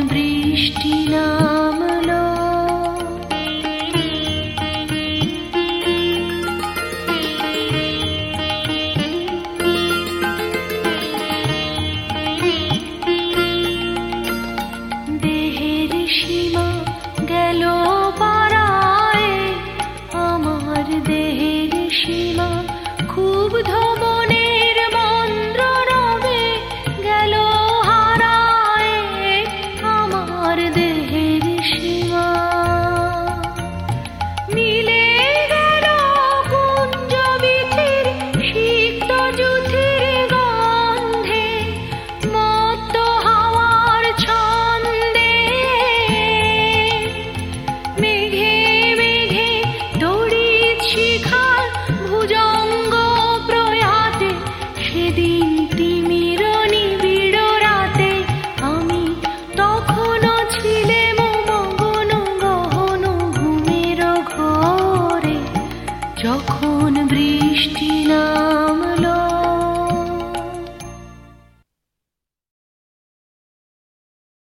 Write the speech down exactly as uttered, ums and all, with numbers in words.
বৃষ্টি নামলো দেহের সীমা গেল পারায়, আমার দেহের সীমা খুব ধমনের মন্দ্র রবে গেল হারায়, আমার দেহের সীমা মিলে গেল কুঞ্জ বিথির সিক্ত যুথির গন্ধে, মত্ত হাওয়ার ছন্দে মেঘে মেঘে তড়িৎ শিখার ভুজঙ্গ প্রয়াতে, সেদিন তিমির নিবিড় রাতে আমি তখনও ছিলেম মগন গহন ঘুমের ঘরে, যখন বৃষ্টি না